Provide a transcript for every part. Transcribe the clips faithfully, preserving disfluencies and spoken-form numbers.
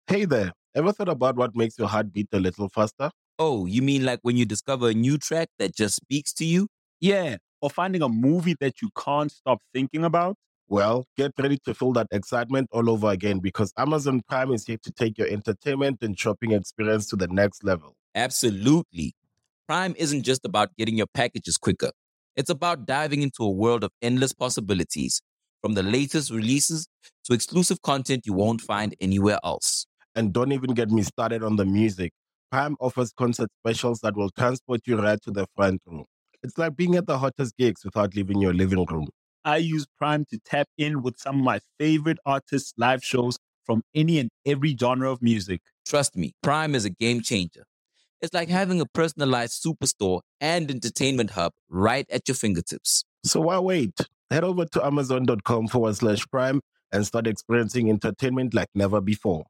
Hey there, ever thought about what makes your heart beat a little faster? Oh, you mean like when you discover a new track that just speaks to you? Yeah, or finding a movie that you can't stop thinking about. Well, get ready to feel that excitement all over again because Amazon Prime is here to take your entertainment and shopping experience to the next level. Absolutely. Prime isn't just about getting your packages quicker. It's about diving into a world of endless possibilities, from the latest releases to exclusive content you won't find anywhere else. And don't even get me started on the music. Prime offers concert specials that will transport you right to the front row. It's like being at the hottest gigs without leaving your living room. I use Prime to tap in with some of my favorite artists' live shows from any and every genre of music. Trust me, Prime is a game changer. It's like having a personalized superstore and entertainment hub right at your fingertips. So why wait? Head over to amazon.com forward slash prime and start experiencing entertainment like never before.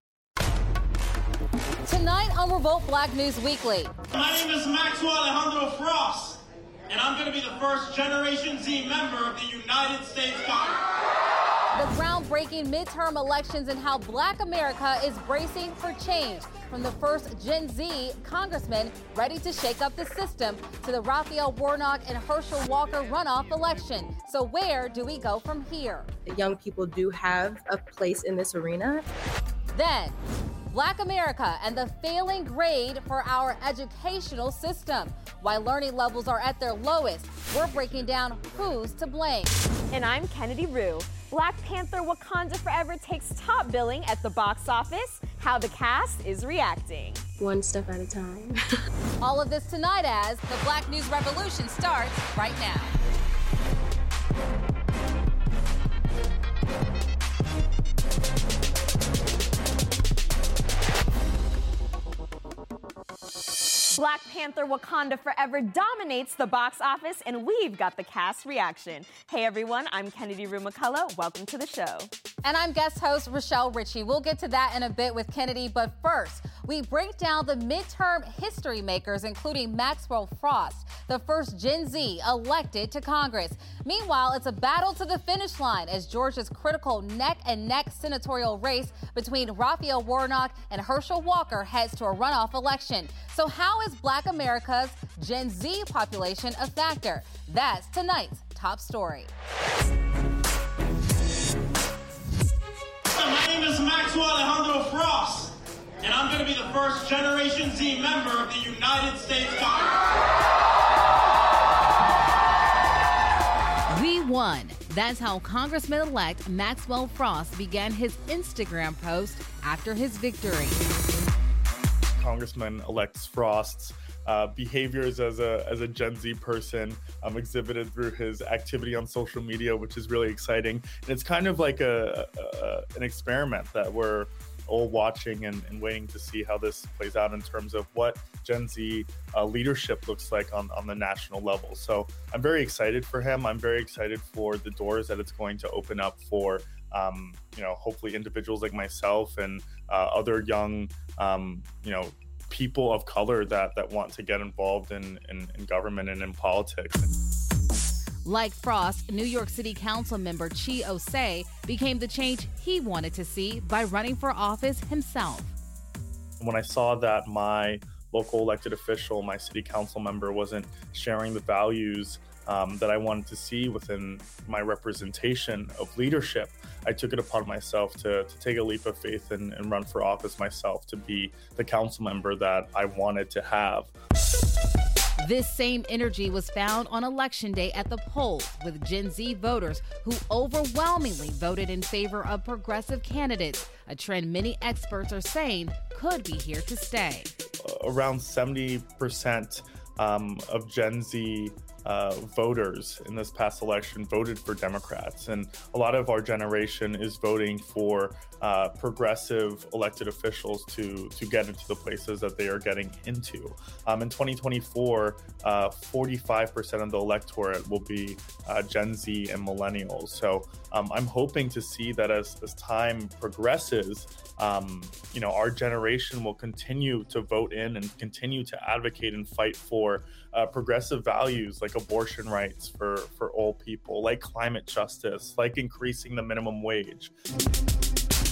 Tonight on Revolt Black News Weekly. My name is Maxwell Alejandro Frost, and I'm going to be the first Generation Z member of the United States Congress. The groundbreaking midterm elections and how Black America is bracing for change. From the first Gen Z congressman ready to shake up the system to the Raphael Warnock and Herschel Walker runoff election. So where do we go from here? The young people do have a place in this arena. Then, Black America and the failing grade for our educational system. Why learning levels are at their lowest. We're breaking down who's to blame. And I'm Kennedy Rue. Black Panther Wakanda Forever takes top billing at the box office. How the cast is reacting. One step at a time. All of this tonight as the Black News Revolution starts right now. Black Panther Wakanda Forever dominates the box office, and we've got the cast reaction. Hey everyone, I'm Kennedy Rue McCullough. Welcome to the show. And I'm guest host Rochelle Ritchie. We'll get to that in a bit with Kennedy, but first, we break down the midterm history makers, including Maxwell Frost, the first Gen Z elected to Congress. Meanwhile, it's a battle to the finish line as Georgia's critical neck-and-neck senatorial race between Raphael Warnock and Herschel Walker heads to a runoff election. So how is Black America's Gen Z population a factor? That's tonight's top story. My name is Maxwell Alejandro Frost, and I'm going to be the first Generation Z member of the United States Congress. We won. That's how Congressman-elect Maxwell Frost began his Instagram post after his victory. Congressman-elect Frost's uh, behaviors as a as a Gen Z person um, exhibited through his activity on social media, which is really exciting. And it's kind of like a, a an experiment that we're all watching and, and waiting to see how this plays out in terms of what Gen Z uh, leadership looks like on, on the national level. So I'm very excited for him. I'm very excited for the doors that it's going to open up for, um, you know, hopefully individuals like myself and uh, other young, um, you know, people of color that, that want to get involved in, in, in government and in politics. Like Frost, New York City Council member Chi Osei became the change he wanted to see by running for office himself. When I saw that my local elected official, my city council member, wasn't sharing the values um, that I wanted to see within my representation of leadership, I took it upon myself to, to take a leap of faith and, and run for office myself, to be the council member that I wanted to have. This same energy was found on Election Day at the polls with Gen Z voters who overwhelmingly voted in favor of progressive candidates, a trend many experts are saying could be here to stay. Around seventy percent um, of Gen Z uh, voters in this past election voted for Democrats, and a lot of our generation is voting for uh, progressive elected officials to to get into the places that they are getting into. Um, in twenty twenty-four, uh, forty-five percent of the electorate will be uh, Gen Z and millennials. So um, I'm hoping to see that as, as time progresses, um, you know, our generation will continue to vote in and continue to advocate and fight for uh, progressive values like abortion rights for, for all people, like climate justice, like increasing the minimum wage.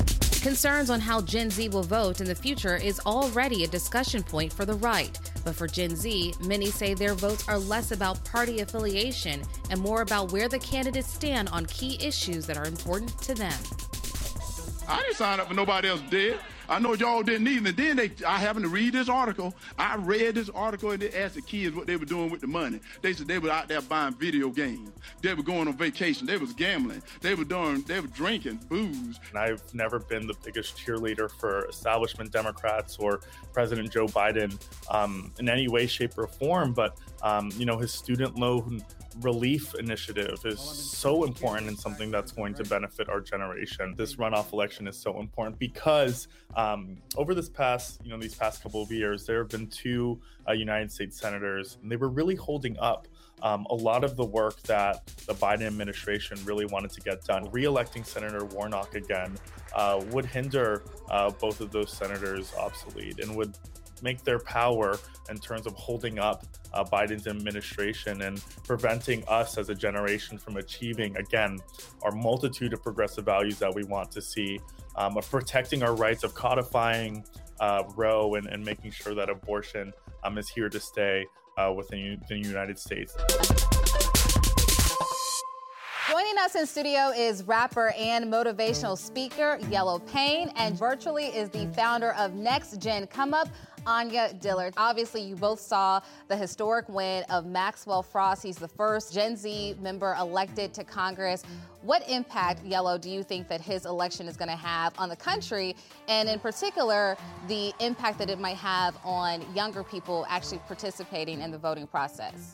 Concerns on how Gen Z will vote in the future is already a discussion point for the right. But for Gen Z, many say their votes are less about party affiliation and more about where the candidates stand on key issues that are important to them. I didn't sign up for nobody else did. I know y'all didn't either. And then they, I happened to read this article. I read this article and they asked the kids what they were doing with the money. They said they were out there buying video games. They were going on vacation. They was gambling. They were doing, they were drinking booze. And I've never been the biggest cheerleader for establishment Democrats or President Joe Biden um, in any way, shape, or form. But, um, you know, his student loan relief initiative is so important and something that's going to benefit our generation. This runoff election is so important because um, over this past, you know, these past couple of years, there have been two uh, United States senators, and they were really holding up um, a lot of the work that the Biden administration really wanted to get done. Re-electing Senator Warnock again uh, would hinder uh, both of those senators obsolete and would make their power in terms of holding up uh, Biden's administration and preventing us as a generation from achieving, again, our multitude of progressive values that we want to see, um, of protecting our rights, of codifying uh, Roe and, and making sure that abortion um, is here to stay uh, within the United States. Joining us in studio is rapper and motivational speaker Yellow Pain, and virtually is the founder of Next Gen Come Up, Anya Dillard. Obviously, you both saw the historic win of Maxwell Frost. He's the first Gen Z member elected to Congress. What impact, Yellow, do you think that his election is going to have on the country, and in particular, the impact that it might have on younger people actually participating in the voting process?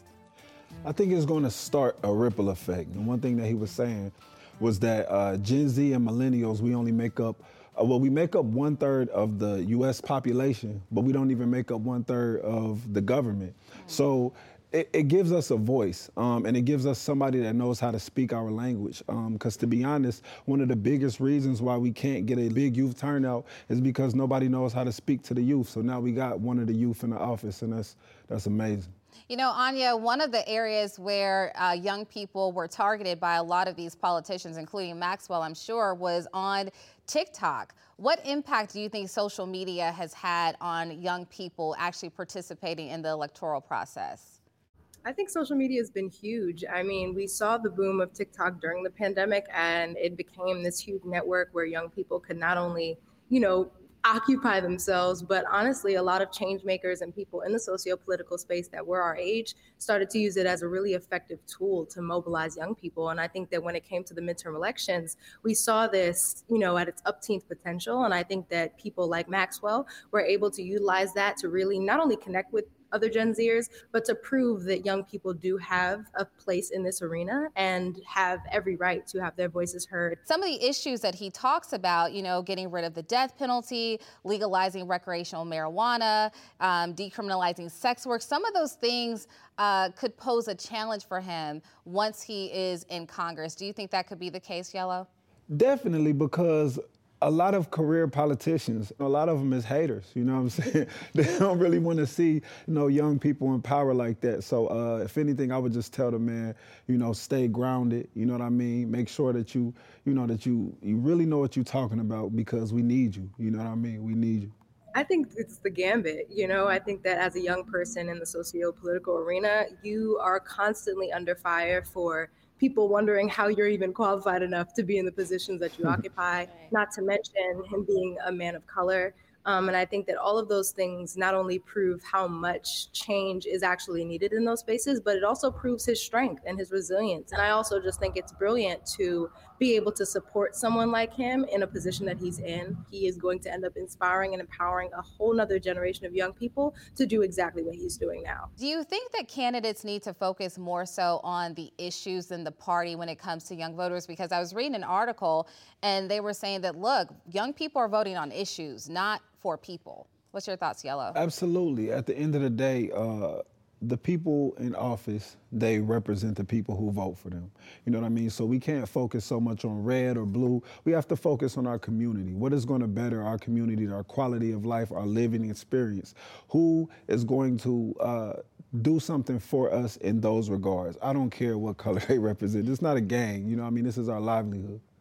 I think it's going to start a ripple effect. And one thing that he was saying was that uh, Gen Z and millennials, we only make up, uh, well, we make up one third of the U S population, but we don't even make up one third of the government. Mm-hmm. So it, it gives us a voice, um, and it gives us somebody that knows how to speak our language. Because um, to be honest, one of the biggest reasons why we can't get a big youth turnout is because nobody knows how to speak to the youth. So now we got one of the youth in the office, and that's that's amazing. You know, Anya, one of the areas where uh, young people were targeted by a lot of these politicians, including Maxwell, I'm sure, was on TikTok. What impact do you think social media has had on young people actually participating in the electoral process? I think social media has been huge. I mean, we saw the boom of TikTok during the pandemic, and it became this huge network where young people could not only, you know, occupy themselves, but honestly, a lot of change makers and people in the socio-political space that were our age started to use it as a really effective tool to mobilize young people. And I think that when it came to the midterm elections, we saw this, you know, at its upteenth potential. And I think that people like Maxwell were able to utilize that to really not only connect with other Gen Zers, but to prove that young people do have a place in this arena and have every right to have their voices heard. Some of the issues that he talks about, you know, getting rid of the death penalty, legalizing recreational marijuana, um, decriminalizing sex work, some of those things uh, could pose a challenge for him once he is in Congress. Do you think that could be the case, Yellow? Definitely, because a lot of career politicians, a lot of them is haters, you know what I'm saying? They don't really want to see, you know, young people in power like that. So uh, if anything, I would just tell the man, you know, stay grounded, you know what I mean? Make sure that you, you know, that you, you really know what you're talking about, because we need you, you know what I mean? We need you. I think it's the gambit, you know, I think that as a young person in the socio-political arena, you are constantly under fire for people wondering how you're even qualified enough to be in the positions that you occupy, not to mention him being a man of color. Um, and I think that all of those things not only prove how much change is actually needed in those spaces, but it also proves his strength and his resilience. And I also just think it's brilliant to be able to support someone like him in a position that he's in. He is going to end up inspiring and empowering a whole nother generation of young people to do exactly what he's doing now. Do you think that candidates need to focus more so on the issues in the party when it comes to young voters? Because I was reading an article and they were saying that, look, young people are voting on issues, not for people. What's your thoughts, Yellow? Absolutely. At the end of the day, uh, the people in office, they represent the people who vote for them. You know what I mean? So we can't focus so much on red or blue. We have to focus on our community. What is going to better our community, our quality of life, our living experience? Who is going to uh, do something for us in those regards? I don't care what color they represent. It's not a gang. You know what I mean? This is our livelihood. Mm-hmm.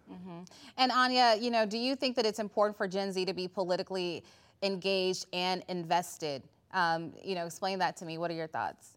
And Anya, you know, do you think that it's important for Gen Z to be politically engaged and invested? Um, you know, explain that to me. What are your thoughts?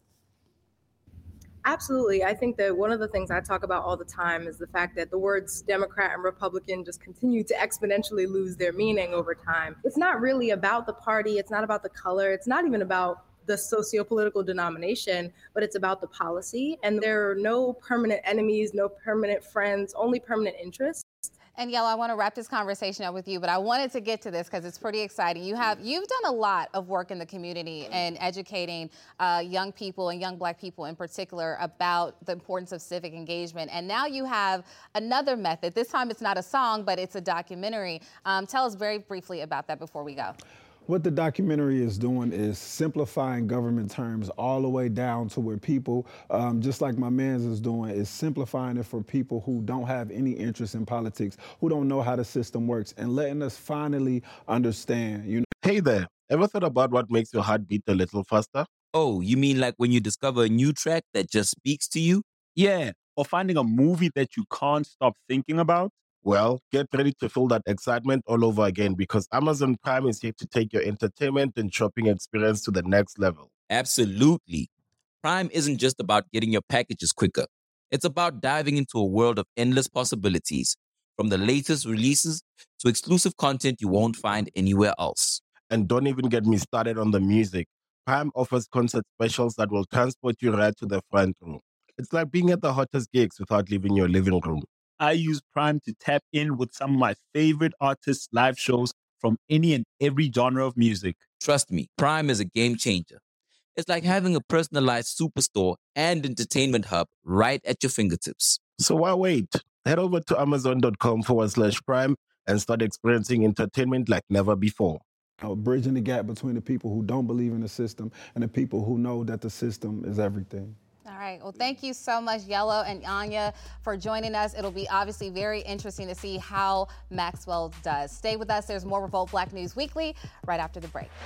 Absolutely. I think that one of the things I talk about all the time is the fact that the words Democrat and Republican just continue to exponentially lose their meaning over time. It's not really about the party. It's not about the color. It's not even about the socio-political denomination, but it's about the policy. And there are no permanent enemies, no permanent friends, only permanent interests. And Yellow, I want to wrap this conversation up with you, but I wanted to get to this because it's pretty exciting. You have, you've done a lot of work in the community and educating uh, young people and young Black people in particular about the importance of civic engagement. And now you have another method. This time it's not a song, but it's a documentary. Um, tell us very briefly about that before we go. What the documentary is doing is simplifying government terms all the way down to where people, um, just like my man's is doing, is simplifying it for people who don't have any interest in politics, who don't know how the system works, and letting us finally understand. You know. Hey there, ever thought about what makes your heart beat a little faster? Oh, you mean like when you discover a new track that just speaks to you? Yeah, or finding a movie that you can't stop thinking about? Well, get ready to feel that excitement all over again because Amazon Prime is here to take your entertainment and shopping experience to the next level. Absolutely. Prime isn't just about getting your packages quicker. It's about diving into a world of endless possibilities, from the latest releases to exclusive content you won't find anywhere else. And don't even get me started on the music. Prime offers concert specials that will transport you right to the front row. It's like being at the hottest gigs without leaving your living room. I use Prime to tap in with some of my favorite artists' live shows from any and every genre of music. Trust me, Prime is a game changer. It's like having a personalized superstore and entertainment hub right at your fingertips. So why wait? Head over to amazon.com forward slash prime and start experiencing entertainment like never before. Uh, bridging the gap between the people who don't believe in the system and the people who know that the system is everything. All right. Well, thank you so much, Yellow and Anya, for joining us. It'll be obviously very interesting to see how Maxwell does. Stay with us. There's more Revolt Black News Weekly right after the break.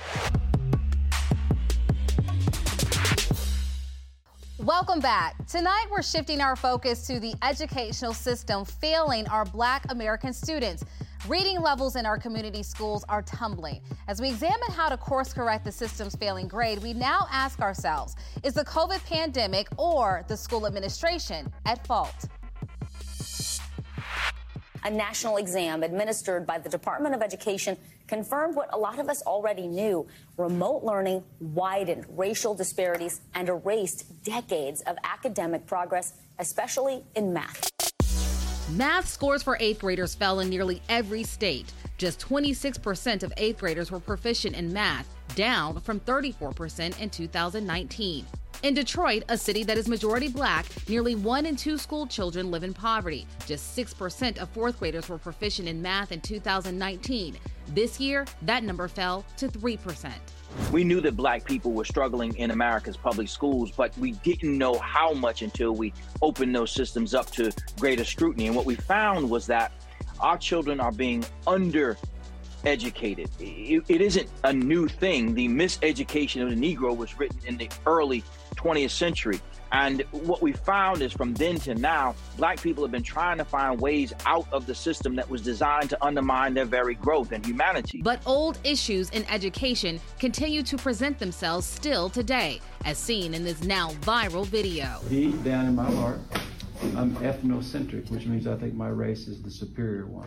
Welcome back. Tonight, we're shifting our focus to the educational system failing our Black American students. Reading levels in our community schools are tumbling. As we examine how to course correct the system's failing grade, we now ask ourselves, is the COVID pandemic or the school administration at fault? A national exam administered by the Department of Education confirmed what a lot of us already knew. Remote learning widened racial disparities and erased decades of academic progress, especially in math. Math scores for eighth graders fell in nearly every state. Just twenty-six percent of eighth graders were proficient in math, down from thirty-four percent in two thousand nineteen. In Detroit, a city that is majority Black, nearly one in two school children live in poverty. Just six percent of fourth graders were proficient in math in two thousand nineteen. This year, that number fell to three percent. We knew that Black people were struggling in America's public schools, but we didn't know how much until we opened those systems up to greater scrutiny. And what we found was that our children are being under-educated. It, it isn't a new thing. The miseducation of the Negro was written in the early twentieth century. And what we found is from then to now, Black people have been trying to find ways out of the system that was designed to undermine their very growth and humanity. But old issues in education continue to present themselves still today, as seen in this now viral video. Deep down in my heart, I'm ethnocentric, which means I think my race is the superior one.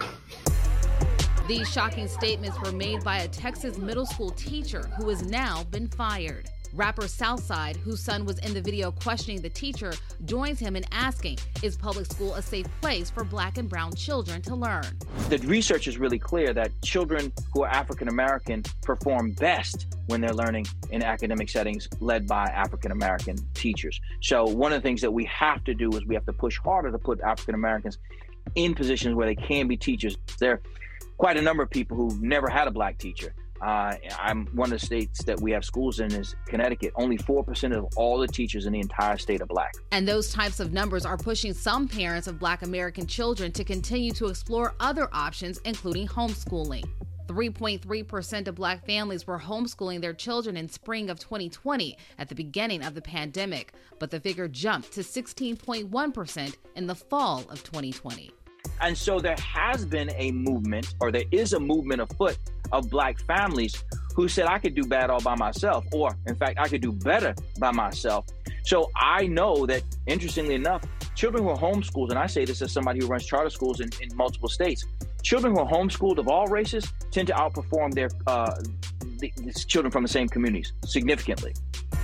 These shocking statements were made by a Texas middle school teacher who has now been fired. Rapper Southside, whose son was in the video questioning the teacher, joins him in asking, is public school a safe place for Black and brown children to learn? The research is really clear that children who are African American perform best when they're learning in academic settings led by African American teachers. So one of the things that we have to do is we have to push harder to put African Americans in positions where they can be teachers. There are quite a number of people who've never had a Black teacher. Uh, I'm one of the states that we have schools in is Connecticut. Only four percent of all the teachers in the entire state are Black. And those types of numbers are pushing some parents of Black American children to continue to explore other options, including homeschooling. three point three percent of Black families were homeschooling their children in spring of twenty twenty at the beginning of the pandemic, but the figure jumped to sixteen point one percent in the fall of twenty twenty. And so there has been a movement, or there is a movement afoot of Black families who said, I could do bad all by myself, or in fact, I could do better by myself. So I know that, interestingly enough, children who are homeschooled, and I say this as somebody who runs charter schools in, in multiple states, children who are homeschooled of all races tend to outperform their uh, the, the children from the same communities significantly.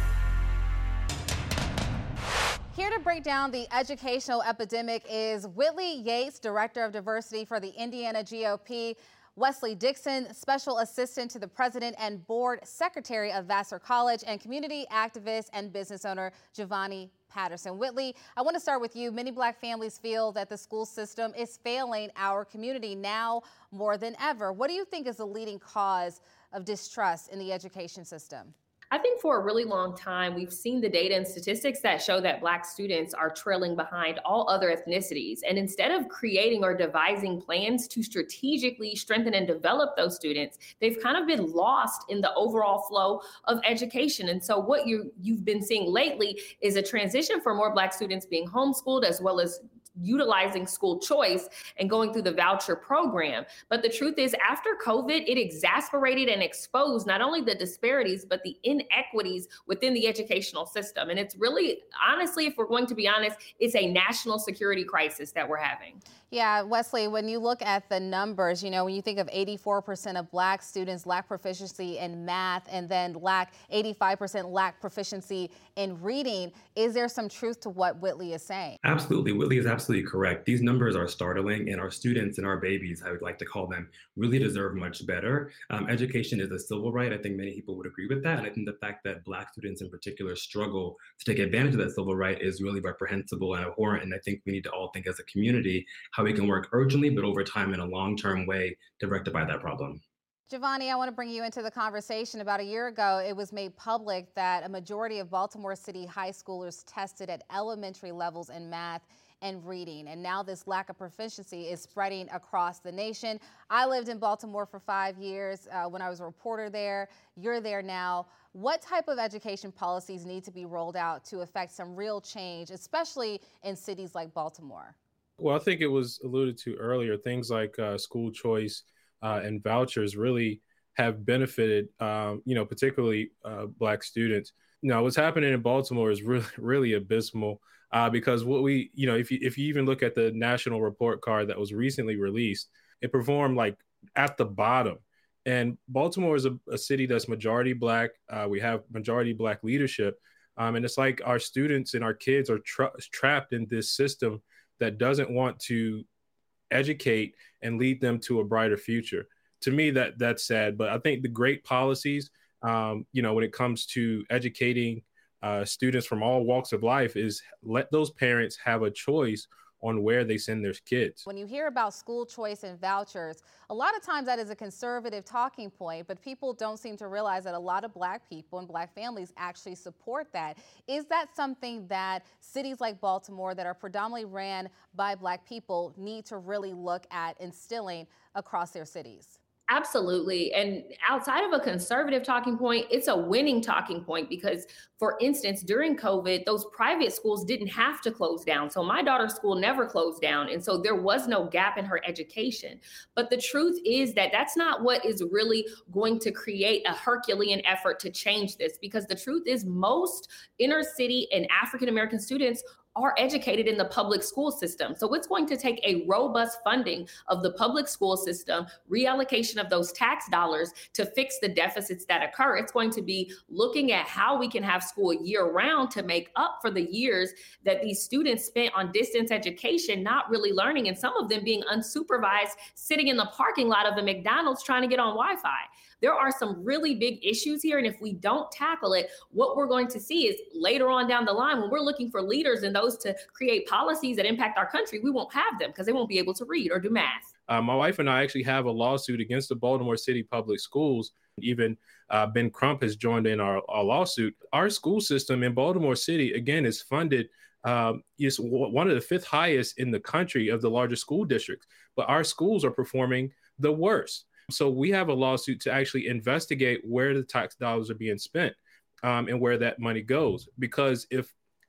Here to break down the educational epidemic is Whitley Yates, Director of Diversity for the Indiana G O P, Wesley Dixon, Special Assistant to the President and Board Secretary of Vassar College, and community activist and business owner Giovanni Patterson. Whitley, I want to start with you. Many Black families feel that the school system is failing our community now more than ever. What do you think is the leading cause of distrust in the education system? I think for a really long time, we've seen the data and statistics that show that Black students are trailing behind all other ethnicities. And instead of creating or devising plans to strategically strengthen and develop those students, they've kind of been lost in the overall flow of education. And so what you, you've been seeing lately is a transition for more Black students being homeschooled, as well as utilizing school choice and going through the voucher program. But the truth is, after COVID, it exacerbated and exposed not only the disparities, but the inequities within the educational system. And it's really, honestly, if we're going to be honest, it's a national security crisis that we're having. Yeah, Wesley, when you look at the numbers, you know, when you think of eighty-four percent of Black students lack proficiency in math and then lack eighty-five percent lack proficiency in reading, is there some truth to what Whitley is saying? Absolutely. Whitley is absolutely correct. These numbers are startling, and our students and our babies, I would like to call them, really deserve much better. Um, education is a civil right. I think many people would agree with that. And I think the fact that Black students in particular struggle to take advantage of that civil right is really reprehensible and abhorrent. And I think we need to all think as a community how we can work urgently, but over time in a long-term way to rectify that problem. Giovanni, I want to bring you into the conversation. About a year ago, it was made public that a majority of Baltimore City high schoolers tested at elementary levels in math and reading. And now this lack of proficiency is spreading across the nation. I lived in Baltimore for five years uh, when I was a reporter there. You're there now. What type of education policies need to be rolled out to affect some real change, especially in cities like Baltimore? Well, I think it was alluded to earlier. Things like uh, school choice uh, and vouchers really have benefited, um, you know, particularly uh, Black students. Now, what's happening in Baltimore is really, really abysmal uh, because what we, you know, if you if you even look at the national report card that was recently released, it performed like at the bottom. And Baltimore is a, a city that's majority Black. Uh, we have majority Black leadership, um, and it's like our students and our kids are tra- trapped in this system that doesn't want to educate and lead them to a brighter future. To me, that that's sad. But I think the great policies, um, you know, when it comes to educating uh, students from all walks of life, is let those parents have a choice on where they send their kids. When you hear about school choice and vouchers, a lot of times that is a conservative talking point, but people don't seem to realize that a lot of Black people and Black families actually support that. Is that something that cities like Baltimore that are predominantly ran by Black people need to really look at instilling across their cities? Absolutely. And outside of a conservative talking point, it's a winning talking point because, for instance, during COVID, those private schools didn't have to close down. So my daughter's school never closed down. And so there was no gap in her education. But the truth is that that's not what is really going to create a Herculean effort to change this, because the truth is most inner city and African-American students are educated in the public school system. So it's going to take a robust funding of the public school system, reallocation of those tax dollars to fix the deficits that occur. It's going to be looking at how we can have school year round to make up for the years that these students spent on distance education, not really learning, and some of them being unsupervised, sitting in the parking lot of the McDonald's trying to get on Wi-Fi. There are some really big issues here. And if we don't tackle it, what we're going to see is later on down the line, when we're looking for leaders and those to create policies that impact our country, we won't have them because they won't be able to read or do math. Uh, my wife and I actually have a lawsuit against the Baltimore City Public Schools. Even uh, Ben Crump has joined in our, our lawsuit. Our school system in Baltimore City, again, is funded, um, is w- one of the fifth highest in the country of the largest school districts. But our schools are performing the worst. So we have a lawsuit to actually investigate where the tax dollars are being spent um, and where that money goes. Because if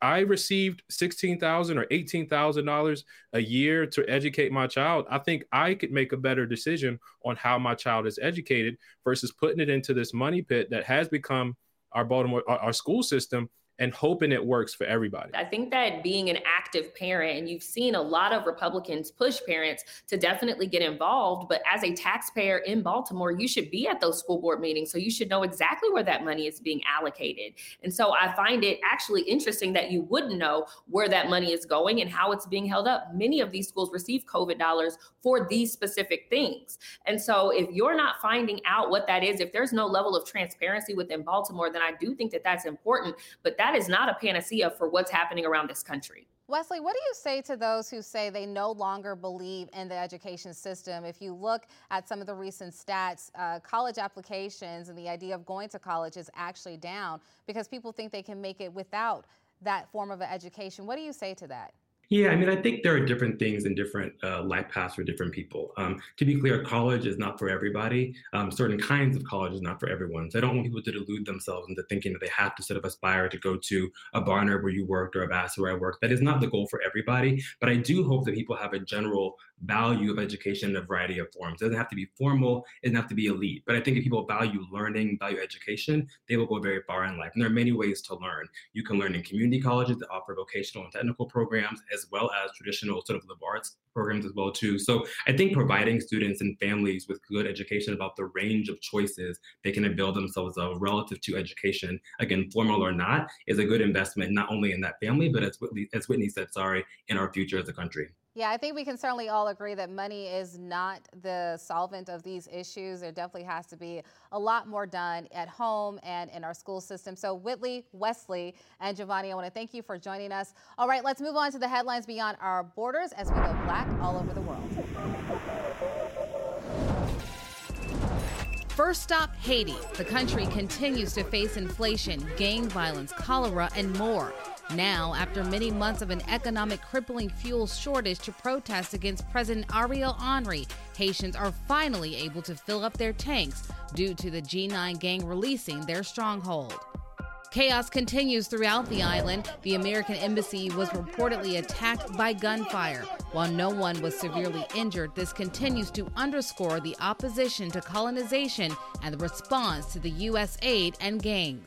I received sixteen thousand dollars or eighteen thousand dollars a year to educate my child, I think I could make a better decision on how my child is educated versus putting it into this money pit that has become our Baltimore, our, our school system, and hoping it works for everybody. I think that being an active parent, and you've seen a lot of Republicans push parents to definitely get involved, but as a taxpayer in Baltimore, you should be at those school board meetings, so you should know exactly where that money is being allocated. And so I find it actually interesting that you wouldn't know where that money is going and how it's being held up. Many of these schools receive COVID dollars for these specific things. And so if you're not finding out what that is, if there's no level of transparency within Baltimore, then I do think that that's important, but that is not a panacea for what's happening around this country. Wesley, what do you say to those who say they no longer believe in the education system? If you look at some of the recent stats, uh, college applications and the idea of going to college is actually down because people think they can make it without that form of an education. What do you say to that? Yeah, I mean, I think there are different things and different uh, life paths for different people. Um, to be clear, college is not for everybody. Um, certain kinds of college is not for everyone. So I don't want people to delude themselves into thinking that they have to sort of aspire to go to a Barnard where you worked or a Vassar where I worked. That is not the goal for everybody. But I do hope that people have a general value of education in a variety of forms. It doesn't have to be formal. It doesn't have to be elite. But I think if people value learning, value education, they will go very far in life. And there are many ways to learn. You can learn in community colleges that offer vocational and technical programs, as well as traditional sort of liberal arts programs as well too. So I think providing students and families with good education about the range of choices they can avail themselves of relative to education, again, formal or not, is a good investment, not only in that family, but as Whitney, as Whitney said, sorry, in our future as a country. Yeah, I think we can certainly all agree that money is not the solvent of these issues. There definitely has to be a lot more done at home and in our school system. So Whitley, Wesley, and Giovanni, I want to thank you for joining us. All right, let's move on to the headlines beyond our borders as we go black all over the world. First stop, Haiti. The country continues to face inflation, gang violence, cholera, and more. Now, after many months of an economic crippling fuel shortage to protest against President Ariel Henry, Haitians are finally able to fill up their tanks due to the G nine gang releasing their stronghold. Chaos continues throughout the island. The American embassy was reportedly attacked by gunfire. While no one was severely injured, this continues to underscore the opposition to colonization and the response to the U S aid and gangs.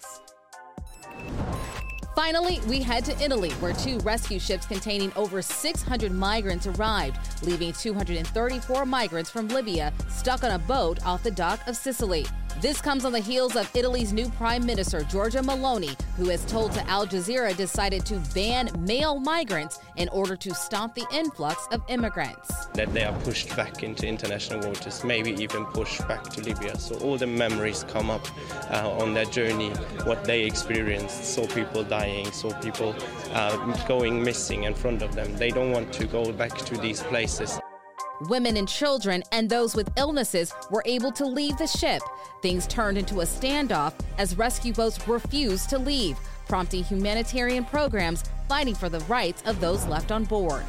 Finally, we head to Italy, where two rescue ships containing over six hundred migrants arrived, leaving two hundred thirty-four migrants from Libya stuck on a boat off the dock of Sicily. This comes on the heels of Italy's new Prime Minister, Giorgia Meloni, who has told to Al Jazeera decided to ban male migrants in order to stop the influx of immigrants. That they are pushed back into international waters, maybe even pushed back to Libya. So all the memories come up uh, on their journey, what they experienced, saw people dying, saw people uh, going missing in front of them. They don't want to go back to these places. Women and children and those with illnesses were able to leave the ship. Things turned into a standoff as rescue boats refused to leave, prompting humanitarian programs fighting for the rights of those left on board.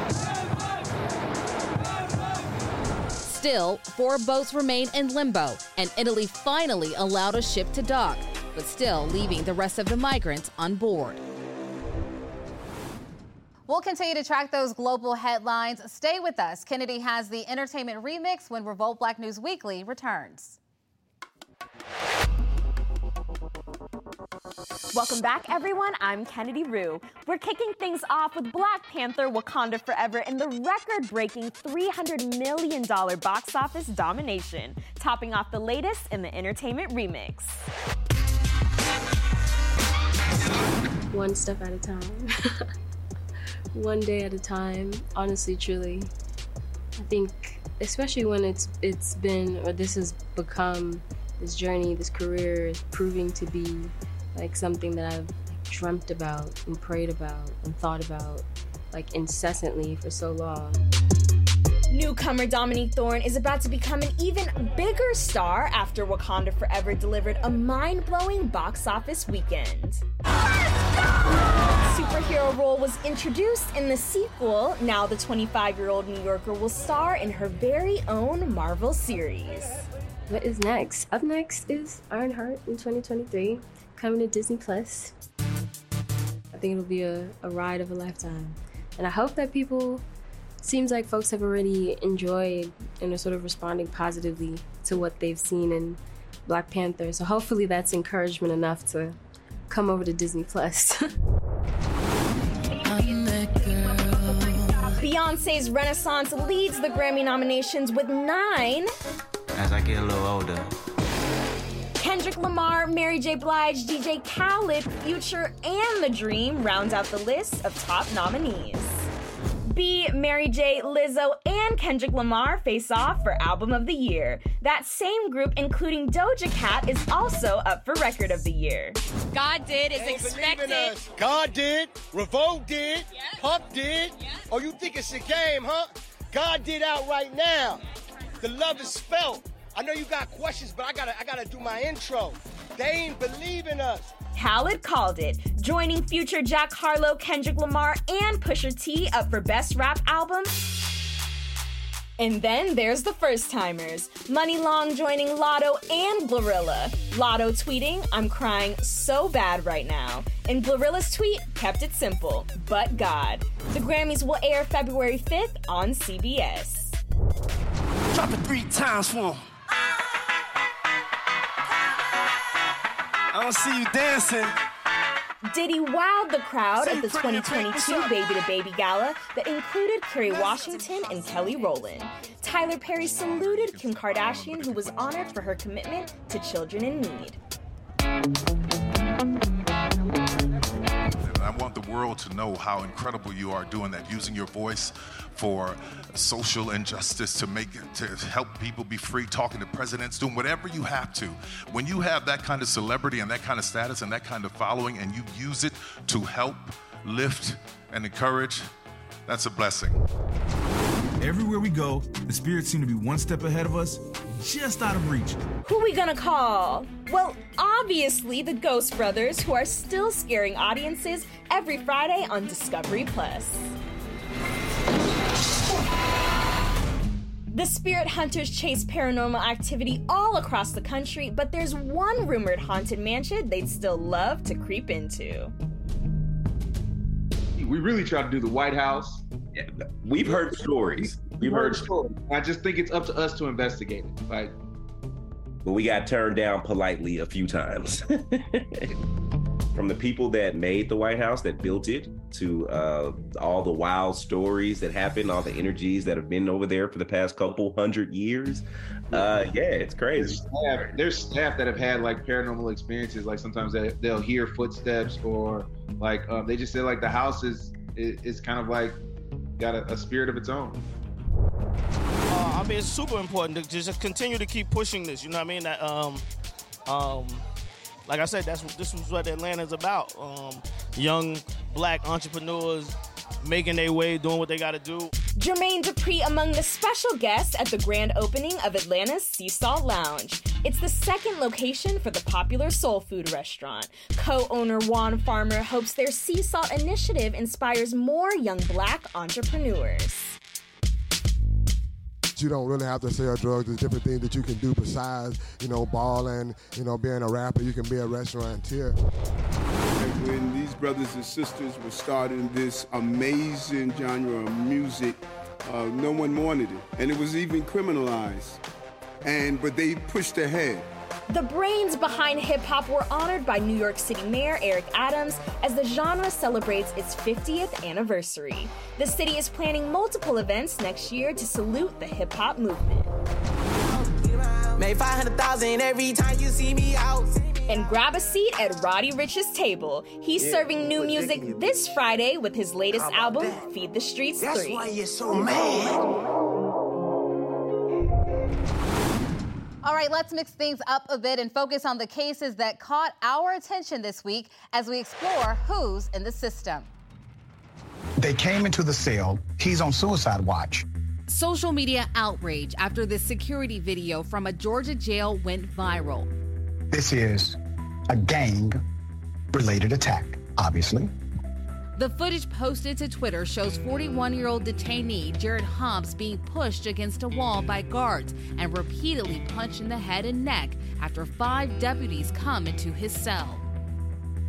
Still, four boats remain in limbo, and Italy finally allowed a ship to dock, but still leaving the rest of the migrants on board. We'll continue to track those global headlines. Stay with us. Kennedy has the entertainment remix when Revolt Black News Weekly returns. Welcome back, everyone. I'm Kennedy Rue. We're kicking things off with Black Panther: Wakanda Forever and the record-breaking three hundred million dollars box office domination, topping off the latest in the entertainment remix. One step at a time. One day at a time, honestly, truly. I think, especially when it's it's been, or this has become, this journey, this career is proving to be like something that I've like, dreamt about and prayed about and thought about like incessantly for so long. Newcomer Dominique Thorne is about to become an even bigger star after Wakanda Forever delivered a mind-blowing box office weekend. Superhero role was introduced in the sequel. Now the twenty-five-year-old New Yorker will star in her very own Marvel series. What is next? Up next is Ironheart in twenty twenty-three, coming to Disney Plus. think it'll be a, a ride of a lifetime. And I hope that people, seems like folks have already enjoyed and are sort of responding positively to what they've seen in Black Panther. So hopefully that's encouragement enough to come over to Disney Plus. Beyonce's Renaissance leads the Grammy nominations with nine. As I get a little older. Kendrick Lamar, Mary J. Blige, D J Khaled, Future, and The Dream rounds out the list of top nominees. B, Mary J, Lizzo, and Kendrick Lamar face off for Album of the Year. That same group, including Doja Cat, is also up for Record of the Year. God did is expected. God did. Revolt did. Yeah. Puff did. Yeah. Oh, you think it's a game, huh? God did out right now. The love is felt. I know you got questions, but I gotta, I gotta do my intro. They ain't believing us. Khaled called it, joining Future, Jack Harlow, Kendrick Lamar, and Pusha T up for Best Rap Album. And then there's the first-timers. Money Long joining Lotto and Glorilla. Lotto tweeting, "I'm crying so bad right now." And Glorilla's tweet kept it simple, but God. The Grammys will air February fifth on C B S. Drop it three times for 'em. I don't see you dancing. Diddy wowed the crowd at the twenty twenty-two Baby to Baby Gala that included Kerry Washington and Kelly Rowland. Tyler Perry saluted Kim Kardashian, who was honored for her commitment to children in need. I want the world to know how incredible you are doing that, using your voice for social injustice, to make it, to help people be free, talking to presidents, doing whatever you have to. When you have that kind of celebrity and that kind of status and that kind of following, and you use it to help, lift, and encourage, that's a blessing. Everywhere we go, the spirits seem to be one step ahead of us, just out of reach. Who we gonna call? Well, obviously the Ghost Brothers, who are still scaring audiences every Friday on Discovery Plus. The spirit hunters chase paranormal activity all across the country, but there's one rumored haunted mansion they'd still love to creep into. We really try to do the White House. We've heard stories. We've, We've heard heard stories. I just think it's up to us to investigate it. Like, but we got turned down politely a few times. From the people that made the White House, that built it, to uh, all the wild stories that happen, all the energies that have been over there for the past couple hundred years. Uh, yeah, it's crazy. There's staff, there's staff that have had like paranormal experiences. Like sometimes they, they'll hear footsteps, or like um, they just say like the house is is, is kind of like got a, a spirit of its own. Uh, I mean, it's super important to just continue to keep pushing this. You know what I mean? That, um, um, like I said, that's this is what Atlanta's about. Um, young Black entrepreneurs making their way, doing what they got to do. Jermaine Dupri among the special guests at the grand opening of Atlanta's Sea Salt Lounge. It's the second location for the popular soul food restaurant. Co-owner Juan Farmer hopes their Sea Salt initiative inspires more young Black entrepreneurs. You don't really have to sell drugs. There's different things that you can do besides, you know, balling, you know, being a rapper. You can be a restaurateur. When these brothers and sisters were starting this amazing genre of music, uh, no one wanted it. And it was even criminalized. And but they pushed ahead. The brains behind hip-hop were honored by New York City Mayor Eric Adams as the genre celebrates its fiftieth anniversary. The city is planning multiple events next year to salute the hip-hop movement. Make five hundred thousand every time you see me out. And grab a seat at Roddy Ricch's table. He's yeah, serving new music this Friday with his latest album, that? Feed the Streets That's three. That's why you're so mad. All right, let's mix things up a bit and focus on the cases that caught our attention this week as we explore who's in the system. They came into the cell. He's on suicide watch. Social media outrage after the security video from a Georgia jail went viral. This is a gang-related attack, obviously. The footage posted to Twitter shows forty-one-year-old detainee Jared Hobbs being pushed against a wall by guards and repeatedly punched in the head and neck after five deputies come into his cell.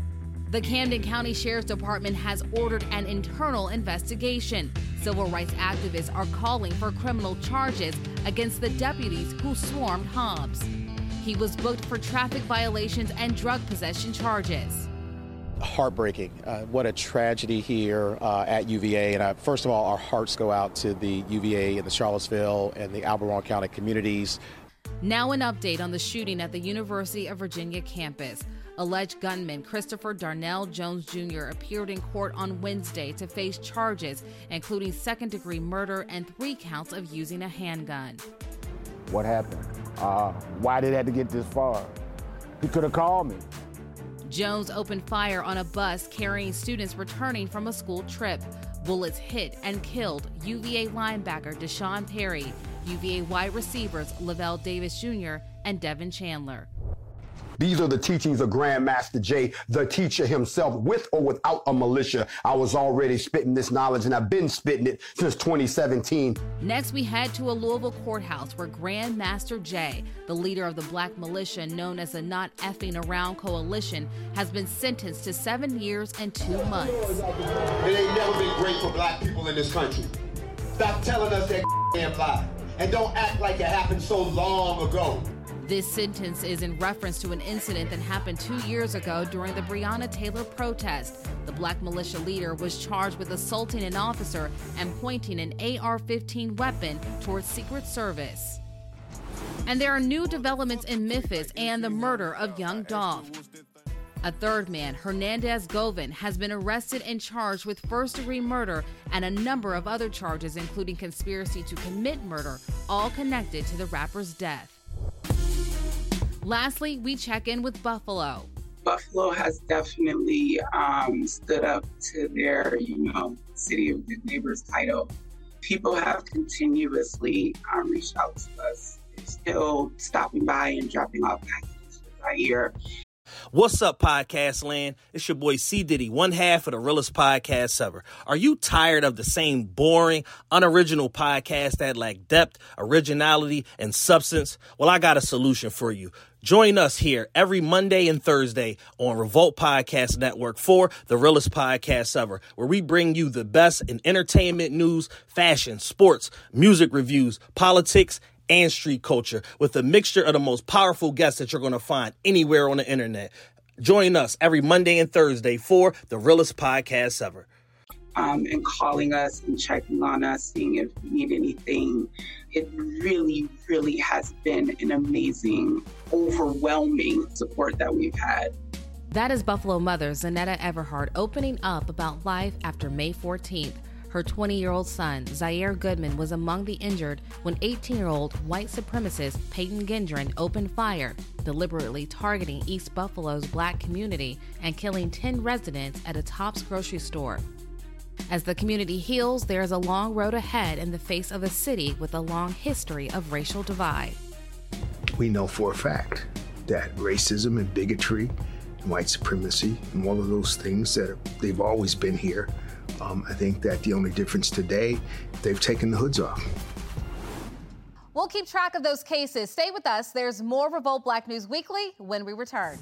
The Camden County Sheriff's Department has ordered an internal investigation. Civil rights activists are calling for criminal charges against the deputies who swarmed Hobbs. He was booked for traffic violations and drug possession charges. Heartbreaking. Uh, what a tragedy here uh, at U V A. And uh, first of all, our hearts go out to the U V A and the Charlottesville and the Albemarle County communities. Now an update on the shooting at the University of Virginia campus. Alleged gunman Christopher Darnell Jones Junior appeared in court on Wednesday to face charges, including second-degree murder and three counts of using a handgun. What happened? Uh, why did it have to get this far? He could have called me. Jones opened fire on a bus carrying students returning from a school trip. Bullets hit and killed U V A linebacker Deshaun Perry, U V A wide receivers Lavelle Davis Junior and Devin Chandler. These are the teachings of Grandmaster Jay, the teacher himself, with or without a militia. I was already spitting this knowledge, and I've been spitting it since twenty seventeen. Next, we head to a Louisville courthouse where Grandmaster Jay, the leader of the black militia known as the Not Effing Around Coalition, has been sentenced to seven years and two months. It ain't never been great for black people in this country. Stop telling us that damn lie, and don't act like it happened so long ago. This sentence is in reference to an incident that happened two years ago during the Breonna Taylor protest. The black militia leader was charged with assaulting an officer and pointing an A R fifteen weapon towards Secret Service. And there are new developments in Memphis and the murder of young Dolph. A third man, Hernandez Govan, has been arrested and charged with first-degree murder and a number of other charges, including conspiracy to commit murder, all connected to the rapper's death. Lastly, we check in with Buffalo. Buffalo has definitely um, stood up to their, you know, City of Good Neighbors title. People have continuously um, reached out to us. They're still stopping by and dropping off packages for Zaire. What's up, podcast land? It's your boy C. Diddy, one half of the realest podcast ever. Are you tired of the same boring, unoriginal podcast that lack depth, originality, and substance? Well, I got a solution for you. Join us here every Monday and Thursday on Revolt Podcast Network for the realest podcast ever, where we bring you the best in entertainment news, fashion, sports, music reviews, politics, and street culture with a mixture of the most powerful guests that you're going to find anywhere on the internet. Join us every Monday and Thursday for the realest podcast ever. Um, and calling us and checking on us, seeing if we need anything. It really, really has been an amazing, overwhelming support that we've had. That is Buffalo mother Zanetta Everhart opening up about life after May fourteenth. Her twenty-year-old son, Zaire Goodman, was among the injured when eighteen-year-old white supremacist Peyton Gendron opened fire, deliberately targeting East Buffalo's black community and killing ten residents at a Tops grocery store. As the community heals, there is a long road ahead in the face of a city with a long history of racial divide. We know for a fact that racism and bigotry and white supremacy and all of those things that they've always been here. Um, I think that the only difference today, they've taken the hoods off. We'll keep track of those cases. Stay with us. There's more Revolt Black News Weekly when we return.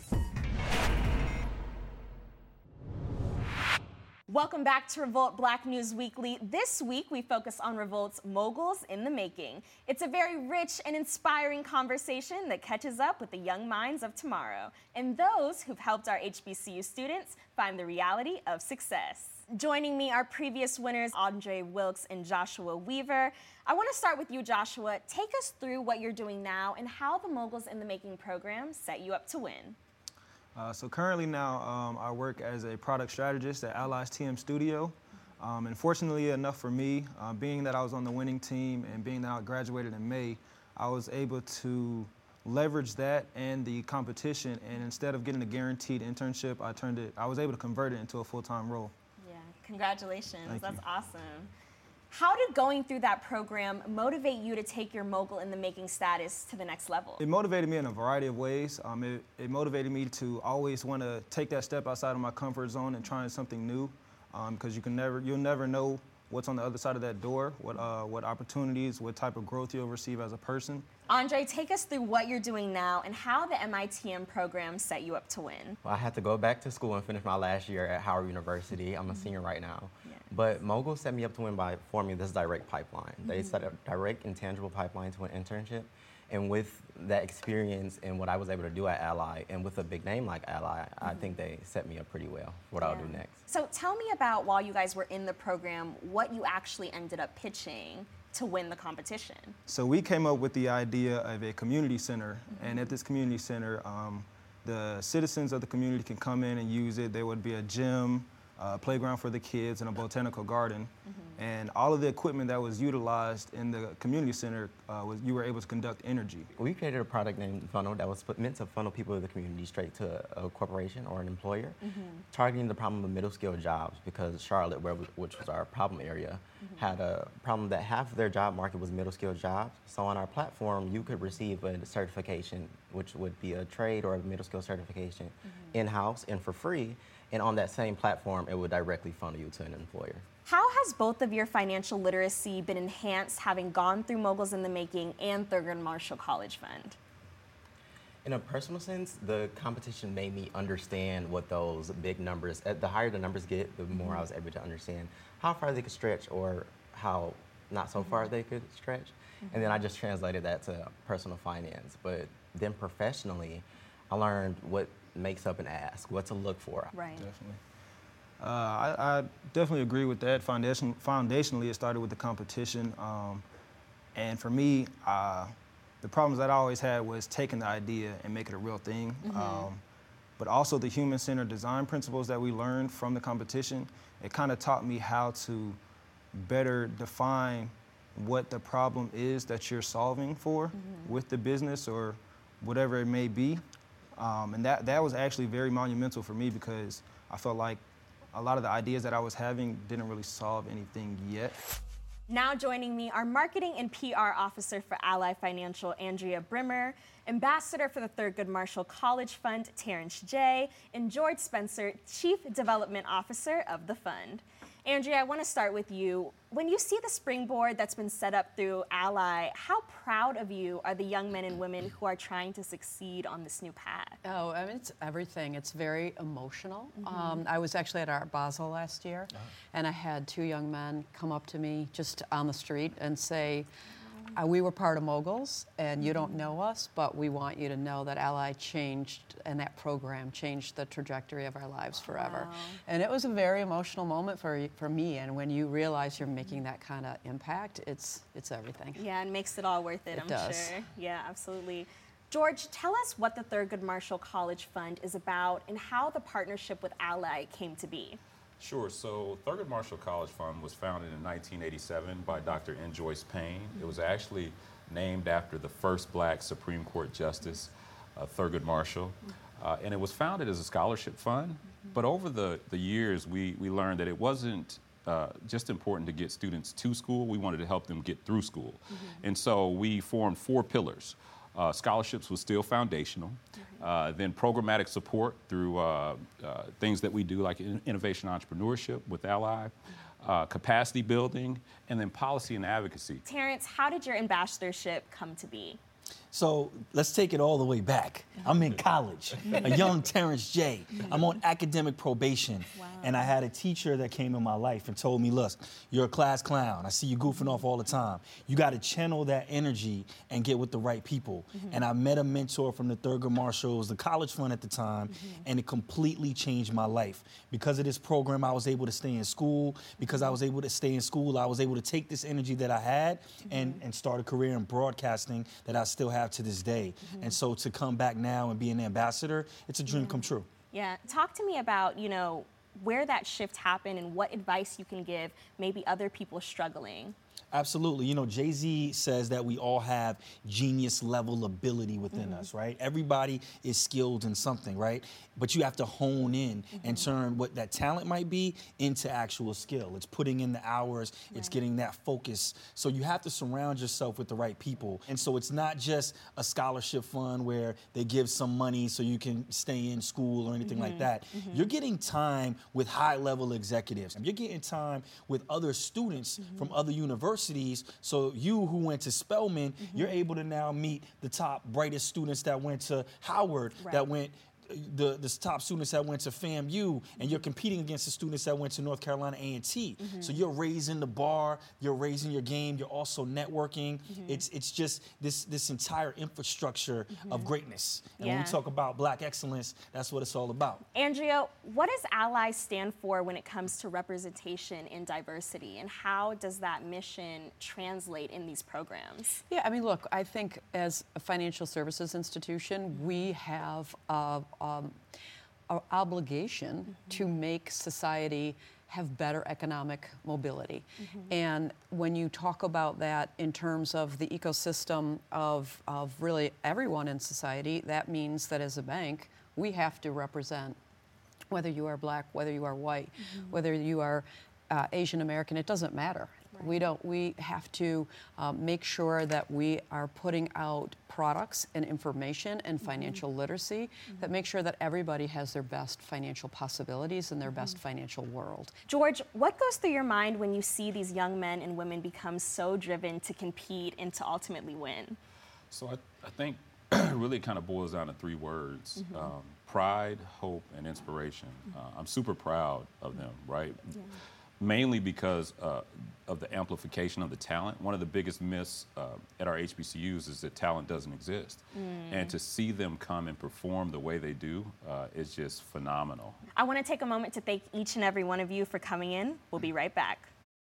Welcome back to Revolt Black News Weekly. This week, we focus on Revolt's moguls in the making. It's a very rich and inspiring conversation that catches up with the young minds of tomorrow and those who've helped our H B C U students find the reality of success. Joining me are previous winners, Andre Wilkes and Joshua Weaver. I want to start with you, Joshua. Take us through what you're doing now and how the Moguls in the Making program set you up to win. Uh, so currently now, um, I work as a product strategist at Allies T M Studio. Um, and fortunately enough for me, uh, being that I was on the winning team and being that I graduated in May, I was able to leverage that and the competition. And instead of getting a guaranteed internship, I turned it, I was able to convert it into a full-time role. Yeah, congratulations. Thank That's you. awesome. How did going through that program motivate you to take your Mogul in the Making status to the next level? It motivated me in a variety of ways. Um, it, it motivated me to always want to take that step outside of my comfort zone and trying something new, because um, you can never, you'll never know what's on the other side of that door, what, uh, what opportunities, what type of growth you'll receive as a person. Andre, take us through what you're doing now and how the M I T M program set you up to win. Well, I had to go back to school and finish my last year at Howard University. I'm a senior right now. Yeah. But Mogul set me up to win by forming this direct pipeline. Mm-hmm. They set a direct and tangible pipeline to an internship. And with that experience and what I was able to do at Ally, and with a big name like Ally, mm-hmm. I think they set me up pretty well for what yeah. I'll do next. So tell me about, while you guys were in the program, what you actually ended up pitching to win the competition. So we came up with the idea of a community center, mm-hmm. and at this community center, um, the citizens of the community can come in and use it. There would be a gym, a playground for the kids, and a botanical garden. Mm-hmm. And all of the equipment that was utilized in the community center, uh, was you were able to conduct energy. We created a product named Funnel that was meant to funnel people in the community straight to a corporation or an employer, mm-hmm. targeting the problem of middle-skill jobs, because Charlotte, where we, which was our problem area, mm-hmm. had a problem that half of their job market was middle-skill jobs. So on our platform, you could receive a certification, which would be a trade or a middle-skill certification, mm-hmm. in-house and for free. And on that same platform, it would directly funnel you to an employer. How has both of your financial literacy been enhanced having gone through Moguls in the Making and Thurgood Marshall College Fund? In a personal sense, the competition made me understand what those big numbers, the higher the numbers get, the more mm-hmm. I was able to understand how far they could stretch or how not so mm-hmm. far they could stretch. Mm-hmm. And then I just translated that to personal finance. But then professionally, I learned what makes up an ask, what to look for. Right. Definitely. Uh, I, I definitely agree with that. Foundation, foundationally, it started with the competition. Um, and for me, uh, the problems that I always had was taking the idea and making it a real thing. Mm-hmm. Um, but also the human-centered design principles that we learned from the competition, it kind of taught me how to better define what the problem is that you're solving for mm-hmm. with the business or whatever it may be. Um, and that, that was actually very monumental for me, because I felt like a lot of the ideas that I was having didn't really solve anything yet. Now joining me are Marketing and P R Officer for Ally Financial, Andrea Brimmer, Ambassador for the Thurgood Marshall College Fund, Terrence J., and George Spencer, Chief Development Officer of the fund. Andrea, I want to start with you. When you see the springboard that's been set up through Ally, how proud of you are the young men and women who are trying to succeed on this new path? Oh, I mean, it's everything. It's very emotional. Mm-hmm. Um, I was actually at Art Basel last year, uh-huh. and I had two young men come up to me just on the street and say, Uh, we were part of Moguls, and you don't know us, but we want you to know that Ally changed, and that program changed the trajectory of our lives forever. Wow. And it was a very emotional moment for for me, and when you realize you're making that kind of impact, it's it's everything. Yeah, it makes it all worth it, it I'm does. sure. Yeah, absolutely. George, tell us what the Thurgood Marshall College Fund is about and how the partnership with Ally came to be. Sure. So Thurgood Marshall College Fund was founded in nineteen eighty-seven by Doctor N. Joyce Payne. It was actually named after the first black Supreme Court Justice, uh, Thurgood Marshall. Uh, and it was founded as a scholarship fund. But over the, the years, we, we learned that it wasn't uh, just important to get students to school. We wanted to help them get through school. Mm-hmm. And so we formed four pillars. Uh, scholarships was still foundational. Uh, then programmatic support through uh, uh, things that we do like in innovation entrepreneurship with Ally, uh, capacity building, and then policy and advocacy. Terrence, how did your ambassadorship come to be? So let's take it all the way back. I'm in college, a young Terrence J. I'm on academic probation. Wow. And I had a teacher that came in my life and told me, look, you're a class clown. I see you goofing off all the time. You got to channel that energy and get with the right people. Mm-hmm. And I met a mentor from the Thurgood Marshall, it was the college fund at the time, mm-hmm. and it completely changed my life. Because of this program, I was able to stay in school. Because I was able to stay in school, I was able to take this energy that I had mm-hmm. and, and start a career in broadcasting that I still have to this day. Mm-hmm. And so to come back now and be an ambassador, it's a dream yeah. come true. Yeah, talk to me about, you know, where that shift happened and what advice you can give maybe other people struggling. Absolutely. You know, Jay-Z says that we all have genius level ability within mm-hmm. us, right? Everybody is skilled in something, right? But you have to hone in mm-hmm. and turn what that talent might be into actual skill. It's putting in the hours, right. It's getting that focus. So you have to surround yourself with the right people. And so it's not just a scholarship fund where they give some money so you can stay in school or anything mm-hmm. like that. Mm-hmm. You're getting time with high level executives. You're getting time with other students mm-hmm. from other universities universities. So you who went to Spelman, mm-hmm. you're able to now meet the top brightest students that went to Howard, right. that went The, the top students that went to FAMU, and you're competing against the students that went to North Carolina A and T. Mm-hmm. So you're raising the bar, you're raising your game, you're also networking. Mm-hmm. It's it's just this this entire infrastructure mm-hmm. of greatness. And yeah. when we talk about black excellence, that's what it's all about. Andrea, what does Allies stand for when it comes to representation and diversity, and how does that mission translate in these programs? Yeah, I mean, look, I think as a financial services institution, we have uh, Um, our obligation mm-hmm. to make society have better economic mobility. Mm-hmm. And when you talk about that in terms of the ecosystem of, of really everyone in society, that means that as a bank, we have to represent whether you are black, whether you are white, mm-hmm. whether you are uh, Asian American, it doesn't matter. Right. We don't. We have to um, make sure that we are putting out products and information and financial mm-hmm. literacy mm-hmm. that make sure that everybody has their best financial possibilities and their mm-hmm. best financial world. George, what goes through your mind when you see these young men and women become so driven to compete and to ultimately win? So I, I think it really kind of boils down to three words: mm-hmm. um, pride, hope, and inspiration. Mm-hmm. uh, I'm super proud of them, right? Yeah. Mainly because uh, of the amplification of the talent. One of the biggest myths uh, at our H B C Us is that talent doesn't exist. Mm. And to see them come and perform the way they do uh, is just phenomenal. I want to take a moment to thank each and every one of you for coming in. We'll be right back.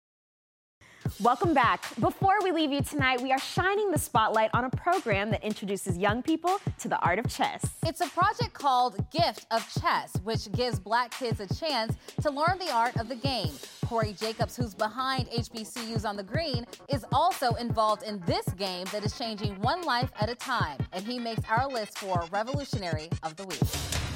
Welcome back. Before we leave you tonight, we are shining the spotlight on a program that introduces young people to the art of chess. It's a project called Gift of Chess, which gives black kids a chance to learn the art of the game. Corey Jacobs, who's behind H B C Us on the Green, is also involved in this game that is changing one life at a time. And he makes our list for Revolutionary of the Week.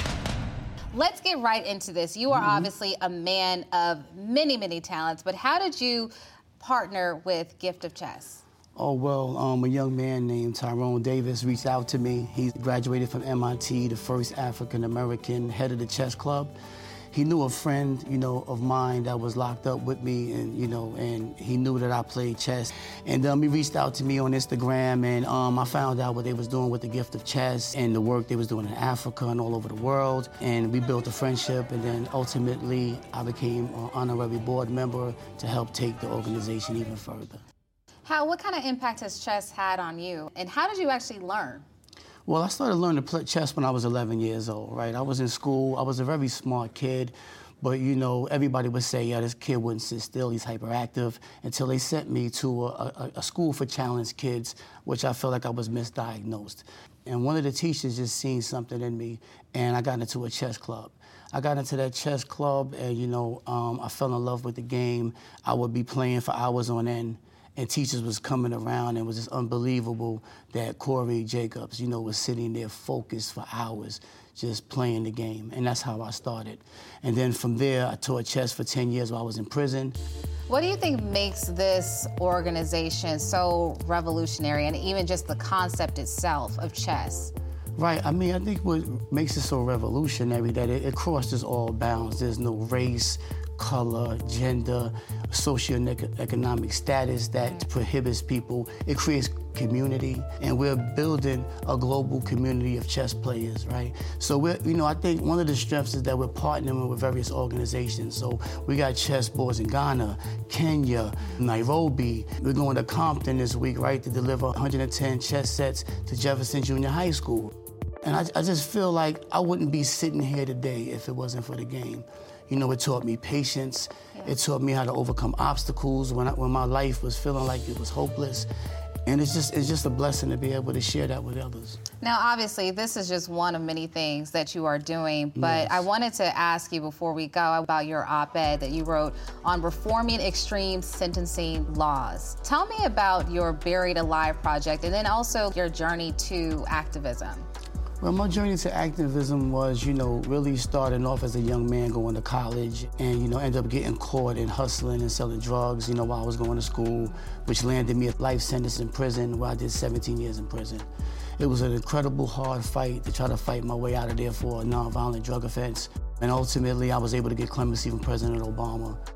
Let's get right into this. You are mm-hmm. obviously a man of many, many talents, but how did you partner with Gift of Chess? Oh, well, um, a young man named Tyrone Davis reached out to me. He graduated from M I T, the first African-American head of the chess club. He knew a friend, you know, of mine that was locked up with me, and, you know, and he knew that I played chess. And um, he reached out to me on Instagram, and um, I found out what they was doing with the Gift of Chess and the work they was doing in Africa and all over the world. And we built a friendship, and then ultimately I became an honorary board member to help take the organization even further. How, what kind of impact has chess had on you, and how did you actually learn? Well, I started learning to play chess when I was eleven years old, right? I was in school. I was a very smart kid, but, you know, everybody would say, yeah, this kid wouldn't sit still, he's hyperactive, until they sent me to a, a, a school for challenged kids, which I felt like I was misdiagnosed. And one of the teachers just seen something in me, and I got into a chess club. I got into that chess club, and, you know, um, I fell in love with the game. I would be playing for hours on end. And teachers was coming around, and it was just unbelievable that Corey Jacobs, you know, was sitting there focused for hours, just playing the game. And that's how I started. And then from there, I taught chess for ten years while I was in prison. What do you think makes this organization so revolutionary, and even just the concept itself of chess? Right, I mean, I think what makes it so revolutionary that it, it crosses all bounds. There's no race, color, gender, socioeconomic status that prohibits people. It creates community, and we're building a global community of chess players, right? So we're, you know, I think one of the strengths is that we're partnering with various organizations. So we got chess boards in Ghana, Kenya, Nairobi. We're going to Compton this week, right, to deliver one hundred ten chess sets to Jefferson Junior High School. And I, I just feel like I wouldn't be sitting here today if it wasn't for the game. You know, it taught me patience. Yeah. It taught me how to overcome obstacles when, I, when my life was feeling like it was hopeless. And it's just, it's just a blessing to be able to share that with others. Now, obviously, this is just one of many things that you are doing, but yes. I wanted to ask you before we go about your op-ed that you wrote on reforming extreme sentencing laws. Tell me about your Buried Alive project, and then also your journey to activism. Well, my journey to activism was, you know, really starting off as a young man going to college and, you know, ended up getting caught in hustling and selling drugs, you know, while I was going to school, which landed me a life sentence in prison where I did seventeen years in prison. It was an incredible hard fight to try to fight my way out of there for a nonviolent drug offense. And ultimately, I was able to get clemency from President Obama.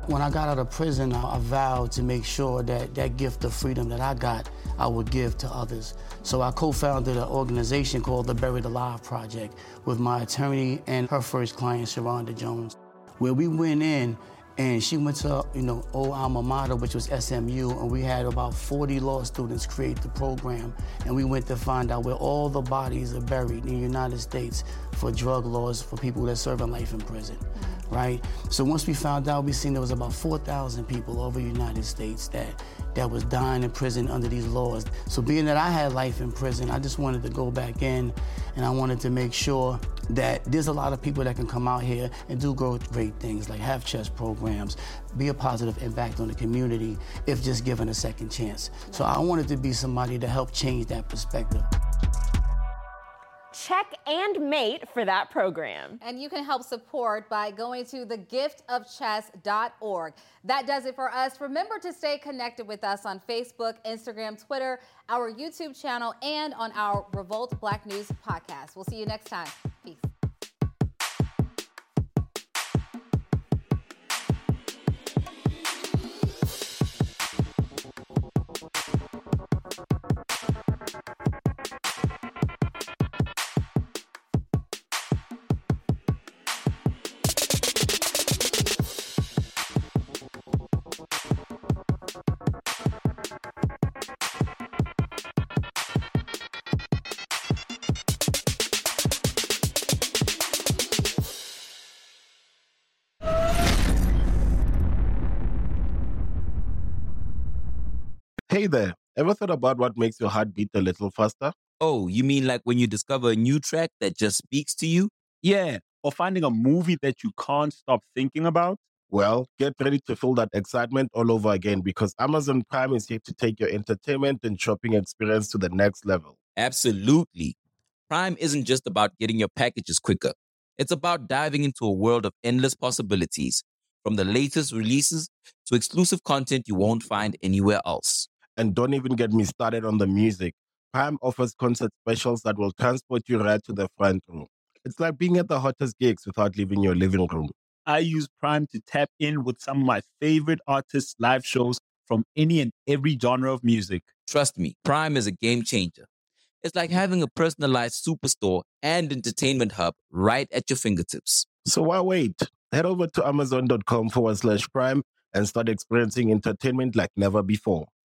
When I got out of prison, I, I vowed to make sure that that gift of freedom that I got, I would give to others. So I co-founded an organization called the Buried Alive Project with my attorney and her first client, Sharonda Jones, where we went in and she went to, you know, old alma mater, which was S M U, and we had about forty law students create the program, and we went to find out where all the bodies are buried in the United States for drug laws for people that serve a life in prison, right? So once we found out, we seen there was about four thousand people over the United States that, that was dying in prison under these laws. So being that I had life in prison, I just wanted to go back in, and I wanted to make sure that there's a lot of people that can come out here and do great things, like have chess programs, be a positive impact on the community if just given a second chance. So I wanted to be somebody to help change that perspective. Check and mate for that program. And you can help support by going to the gift of chess dot org. That does it for us. Remember to stay connected with us on Facebook, Instagram, Twitter, our YouTube channel, and on our Revolt Black News podcast. We'll see you next time. Peace. Hey there, ever thought about what makes your heart beat a little faster? Oh, you mean like when you discover a new track that just speaks to you? Yeah, or finding a movie that you can't stop thinking about? Well, get ready to feel that excitement all over again because Amazon Prime is here to take your entertainment and shopping experience to the next level. Absolutely. Prime isn't just about getting your packages quicker. It's about diving into a world of endless possibilities, from the latest releases to exclusive content you won't find anywhere else. And don't even get me started on the music. Prime offers concert specials that will transport you right to the front row. It's like being at the hottest gigs without leaving your living room. I use Prime to tap in with some of my favorite artists' live shows from any and every genre of music. Trust me, Prime is a game changer. It's like having a personalized superstore and entertainment hub right at your fingertips. So why wait? Head over to amazon.com forward slash prime and start experiencing entertainment like never before.